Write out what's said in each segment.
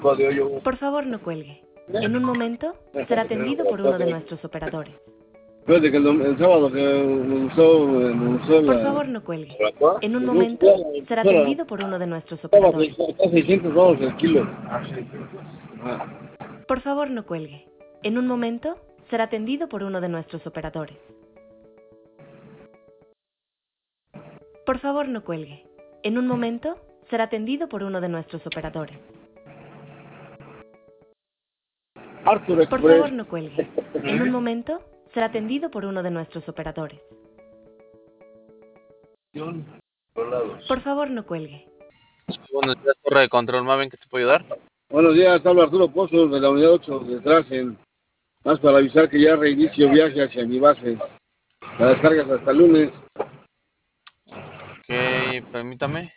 Por favor, no cuelgue. En un momento será atendido por uno de nuestros operadores. Fíjate que el sábado que me gustó Por favor, no cuelgue. En un me gustó momento será atendido por uno de nuestros operadores. está $600 el kilo. Por favor, no cuelgue. En un momento será atendido por uno de nuestros operadores. Por favor, no cuelgue. En un momento será atendido por uno de nuestros operadores. Arthur Por favor, Express. no cuelgue. En un momento será atendido por uno de nuestros operadores. Por favor, no cuelgue. Buenos días, torre de control, Maven, ¿qué te puedo ayudar? Buenos días, habla Arturo Pozo de la unidad 8 de Trasen. Más para avisar que ya reinicio viaje hacia mi base. La descargas hasta el lunes. Ok, permítame.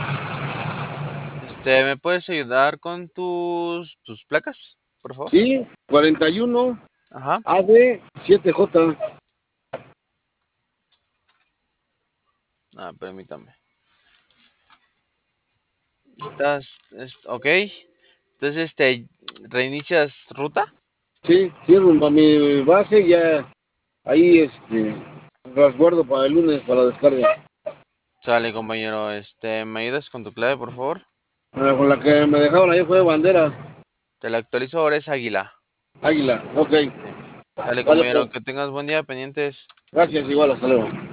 ¿Me puedes ayudar con tus placas, por favor? Sí, 41 Ajá. AD 7J. Permítame. Ok. Entonces, ¿reinicias ruta? Sí, rumbo a mi base ya. Ahí resguardo para el lunes para la descarga. Sale, compañero. ¿Me ayudas con tu clave, por favor? Con la que me dejaron ahí fue bandera. Te la actualizo, ahora es Águila. Águila, ok. Sale, Vale, compañero, pues. que tengas buen día, pendientes. Gracias, igual, hasta luego.